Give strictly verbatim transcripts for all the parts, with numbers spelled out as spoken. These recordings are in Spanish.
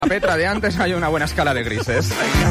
Petra de antes hay una buena escala de grises.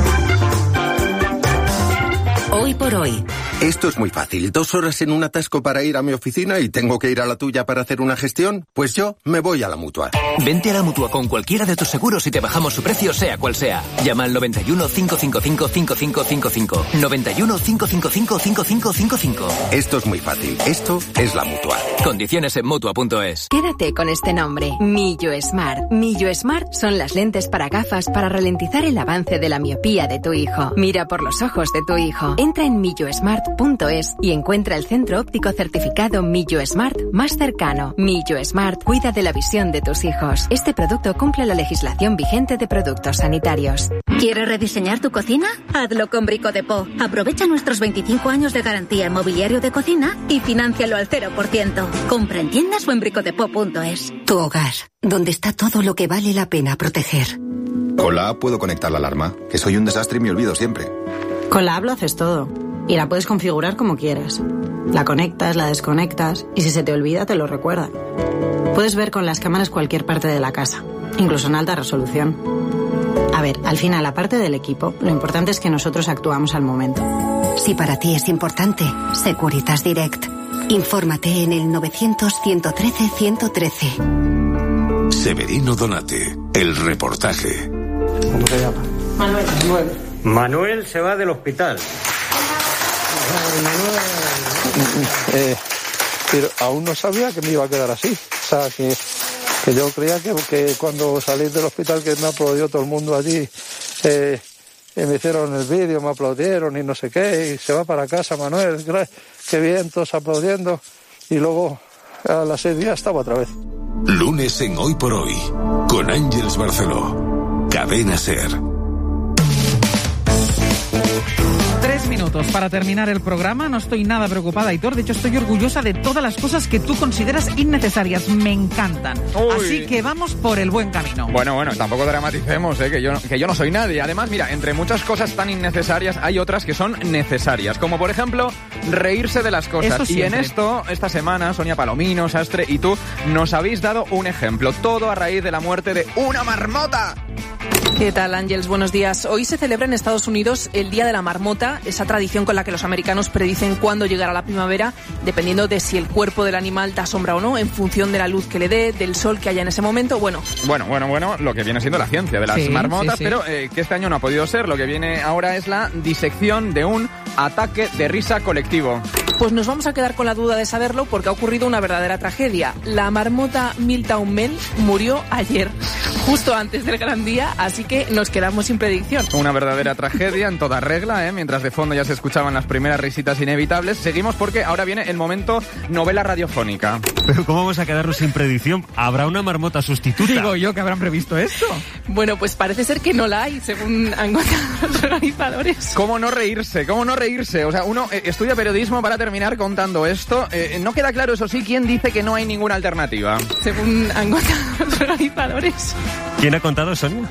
Hoy por hoy. Esto es muy fácil. Dos horas en un atasco para ir a mi oficina y tengo que ir a la tuya para hacer una gestión. Pues yo me voy a la Mutua. Vente a la Mutua con cualquiera de tus seguros y te bajamos su precio sea cual sea. Llama al noventa y uno, cinco cinco cinco, cinco cinco cinco cinco. noventa y uno, cinco cinco cinco, cinco cinco cinco cinco. Esto es muy fácil. Esto es la Mutua. Condiciones en Mutua punto es. Quédate con este nombre, Millo Smart. Millo Smart son las lentes para gafas para ralentizar el avance de la miopía de tu hijo. Mira por los ojos de tu hijo. Entra en millo smart punto es y encuentra el centro óptico certificado Millo Smart más cercano. Millo Smart cuida de la visión de tus hijos. Este producto cumple la legislación vigente de productos sanitarios. ¿Quieres rediseñar tu cocina? Hazlo con Brico Depot. Aprovecha nuestros veinticinco años de garantía en mobiliario de cocina y financialo al cero por ciento. Compra en tiendas o en brico depot punto es. Tu hogar, donde está todo lo que vale la pena proteger. Con la app puedo conectar la alarma, que soy un desastre y me olvido siempre. Con la app lo haces todo. Y la puedes configurar como quieras. La conectas, la desconectas y si se te olvida te lo recuerda. Puedes ver con las cámaras cualquier parte de la casa, incluso en alta resolución. A ver, al final, aparte del equipo, lo importante es que nosotros actuamos al momento. Si para ti es importante, Securitas Direct. Infórmate en el novecientos, ciento trece, ciento trece. Severino Donate, el reportaje. ¿Cómo se llama? Manuel. Manuel. Manuel se va del hospital. Eh, pero aún no sabía que me iba a quedar así. O sea, que, que yo creía que, que cuando salí del hospital, que me aplaudió todo el mundo allí, eh, y me hicieron el vídeo, me aplaudieron y no sé qué, y se va para casa Manuel, qué bien, todos aplaudiendo, y luego a las seis días estaba otra vez. Lunes en Hoy por Hoy, con Ángeles Barceló, Cadena SER. Tres minutos para terminar el programa. No estoy nada preocupada, Aitor. De hecho, estoy orgullosa de todas las cosas que tú consideras innecesarias. Me encantan. Uy. Así que vamos por el buen camino. Bueno, bueno, tampoco dramaticemos, ¿eh? que, yo, que yo no soy nadie. Además, mira, entre muchas cosas tan innecesarias hay otras que son necesarias. Como, por ejemplo, reírse de las cosas. Y en esto, esta semana, Sonia Palomino, Sastre y tú nos habéis dado un ejemplo. Todo a raíz de la muerte de una marmota. ¿Qué tal, Ángeles? Buenos días. Hoy se celebra en Estados Unidos el Día de la Marmota, esa tradición con la que los americanos predicen cuándo llegará la primavera, dependiendo de si el cuerpo del animal da sombra o no, en función de la luz que le dé, del sol que haya en ese momento. Bueno, bueno, bueno, bueno, lo que viene siendo la ciencia de las sí, marmotas, sí, sí. pero eh, que este año no ha podido ser. Lo que viene ahora es la disección de un ataque de risa colectivo. Pues nos vamos a quedar con la duda de saberlo porque ha ocurrido una verdadera tragedia. La marmota Milltown Mel murió ayer, justo antes del gran día, así que nos quedamos sin predicción. Una verdadera tragedia en toda regla, ¿eh? Mientras de fondo ya se escuchaban las primeras risitas inevitables. Seguimos porque ahora viene el momento novela radiofónica. Pero ¿cómo vamos a quedarnos sin predicción? ¿Habrá una marmota sustituta? Digo yo que habrán previsto esto. Bueno, pues parece ser que no la hay, según han contado los organizadores. ¿Cómo no reírse? ¿Cómo no reírse? O sea, uno eh, estudia periodismo para terminar contando esto. Eh, no queda claro, eso sí, quién dice que no hay ninguna alternativa. Según han contado los organizadores. ¿Quién ha contado, Sonia?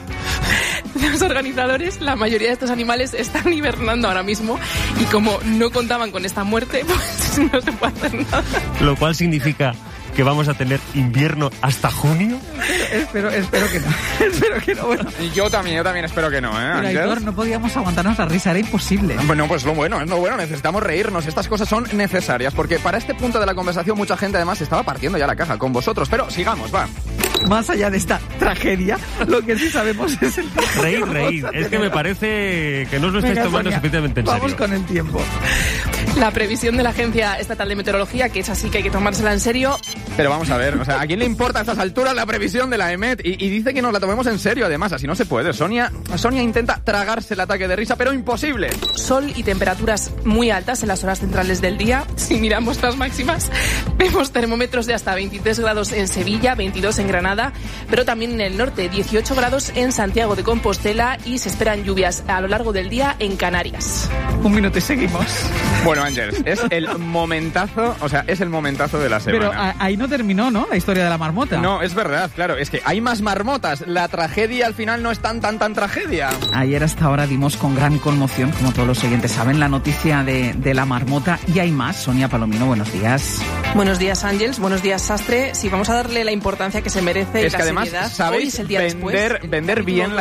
Los organizadores, la mayoría de estos animales están hibernando ahora mismo y como no contaban con esta muerte, pues no se puede hacer nada. Lo cual significa que vamos a tener invierno hasta junio. Espero, espero que no. espero que no. Bueno. Yo también, yo también espero que no, ¿eh? Pero, Aitor, no podíamos aguantarnos la risa, era imposible. Bueno, pues lo bueno, es lo bueno, necesitamos reírnos. Estas cosas son necesarias, porque para este punto de la conversación mucha gente además estaba partiendo ya la caja con vosotros. Pero sigamos, va. Más allá de esta tragedia, lo que sí sabemos es el tiempo. Reír, reír. Es que me parece que no os lo estáis Venga, tomando Sonia, suficientemente en serio. Vamos con el tiempo. La previsión de la Agencia Estatal de Meteorología, que es así que hay que tomársela en serio. Pero vamos a ver, o sea, ¿a quién le importa a estas alturas la previsión de la E M E T? Y, y dice que nos la tomemos en serio, además, así no se puede. Sonia, Sonia intenta tragarse el ataque de risa, pero imposible. Sol y temperaturas muy altas en las horas centrales del día. Si miramos las máximas, vemos termómetros de hasta veintitrés grados en Sevilla, veintidós en Granada, pero también en el norte, dieciocho grados en Santiago de Compostela y se esperan lluvias a lo largo del día en Canarias. Un minuto y seguimos. Bueno, Ángeles, es el momentazo, o sea, es el momentazo de la semana. Pero a, ahí no terminó, ¿no? La historia de la marmota. No, es verdad, claro, es que hay más marmotas. La tragedia al final no es tan, tan, tan tragedia. Ayer hasta ahora dimos con gran conmoción, como todos los oyentes saben, la noticia de, de la marmota. Y hay más. Sonia Palomino, buenos días. Buenos días, Ángeles. Buenos días, Sastre. Sí, vamos a darle la importancia que se merece. Es y que la además, seriedad. sabéis Hoy es el día vender, después, vender bien la